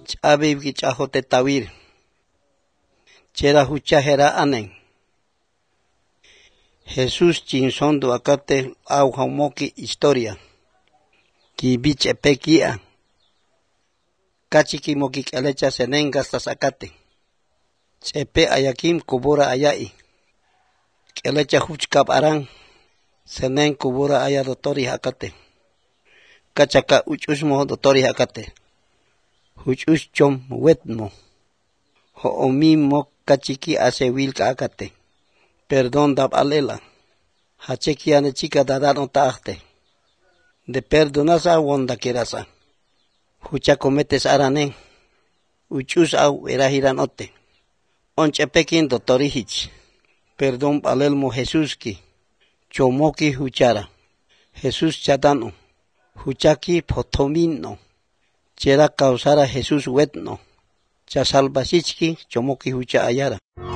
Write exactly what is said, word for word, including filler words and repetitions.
ch'abibki ch'ajote tawir. Chera huchajera anen. Jesús chinsondo acate aujamoki historia. Kibich epekia. Kachiki moki kalecha senengas tasakate. Chepe ayakim kubura ayai. Kalecha huchkap aran. Senen kubura aya dotori hakate. Kachaka uchusmo dotori hakate. Huchus chom wetmo. Ho'omimo kachiki asewilka akate. Perdón dab alela. Hacheki ane chica dadano taarte. De perdonasa wonda kirasa. Hucha cometes aranen. Uchus au erahiran ote. Onchepekin dotorihich. Perdón alelmo Jesús ki. Chomoki huchara. Jesús chatano. Huchaki potomino. Chera causara Jesús wetno. Cha salvasichki chomoki hucha ayara.